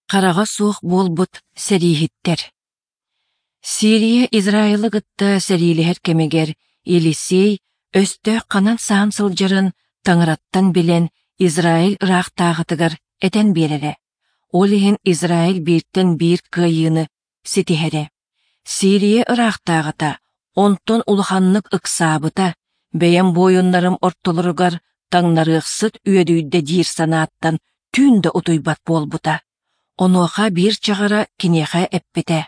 Қараға суық болбут сәрихиттер. Сирия Израилы гытта сәрилихер кемегер Елисей өстө қанан саан сылжырын таңыраттан билен Израиль рақтағытыгар этен берере. Олихин Израиль бирттен бир кыйыны ситихере. Сирия рақтағыта, онтон улханнык ыксабыта, бәйем бойыннарым ортолырыгар таңнарықсыт үйедүйді дир санаттан түнді утуйбат болбута. Онуаха бир чағара кинеха эппете.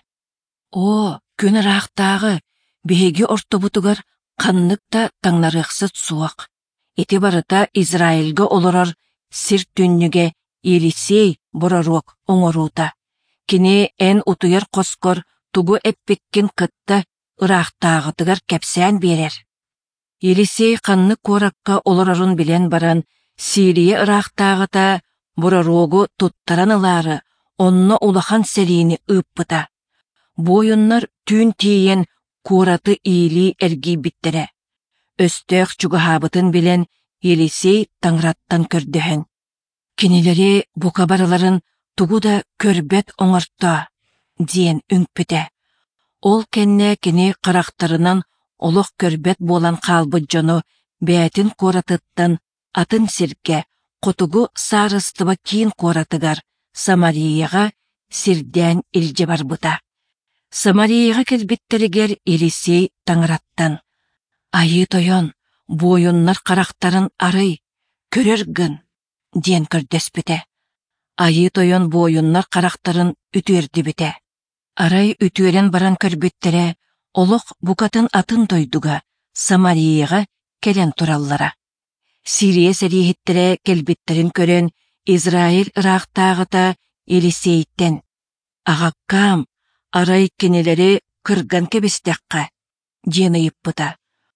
О, күн рақтағы, беге ортобутугар қанныкта таңнарықсыт суақ. Эти барыта Израильга олорор сир түннүге Елисей бораруок оңорута. Кини эн утуяр қоскор тугу эппеккен кытта ырақтағытыгар кепсән берер. Елисей қанны коракка олорорун билен баран Сирия ырақтағыта бораруогу туттаранылары онно улахан серини ыппыта. Бойыннар түн тиен кураты иили эрги биттере. Өстөк чугахабытын билен Елисей таңраттан көрдөһөн. Кинилери букабарыларын тугуда көрбет оңорто, диен үңпүте. Ол кенне кини қарақтарынан олық көрбет болан қалбы жону бәтін коратыттан атын сирке котугу сарыстыба киін коратыгар Самарияға сирден илже барбыта. Самарияға келбеттерігер Елисей таңраттан. Айы тойон, бойыннар қарақтарын арый, көрергін, диен көрдөспіте. Айы тойон бойыннар қарақтарын үтүерді біте. Арай үтүерен баран көрбеттере, олық букатын атын тойдуга Самарияға келен тураллара. Сирия сәрихеттере келбеттерін көрен Израиль рақтағыта Елисейттен. Ағаққам, арай кенелері кырган кебестеққа, диен ыйыппыта.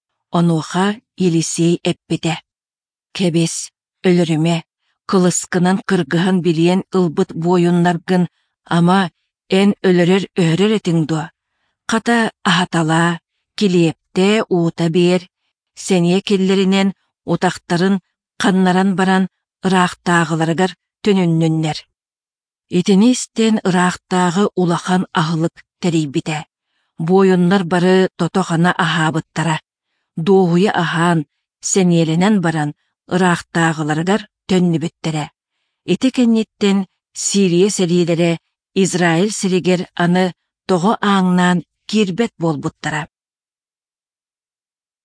Онуха Елисей эппете. Кебес, өліріме, кылыскынан кыргыхан билиен ылбыт бойыннаргын, ама эн өлірер өрер етіңду. Қата ахатала, килепте уыта бер, сәне келлерінен утақтарын қаннаран баран ырақтағыларыгар төнүннүннер. Етенестен ырақтағы улахан ахылык тәрейбіте. Бойыннар бары тотохана ахабыттара. Доғуя ахан сәнеленен баран ырақтағыларыгар төннүбіттере. Эти кеннеттен Сирия сәрилері Израиль сиригер аны тоғы аңнан кирбет болбуттара.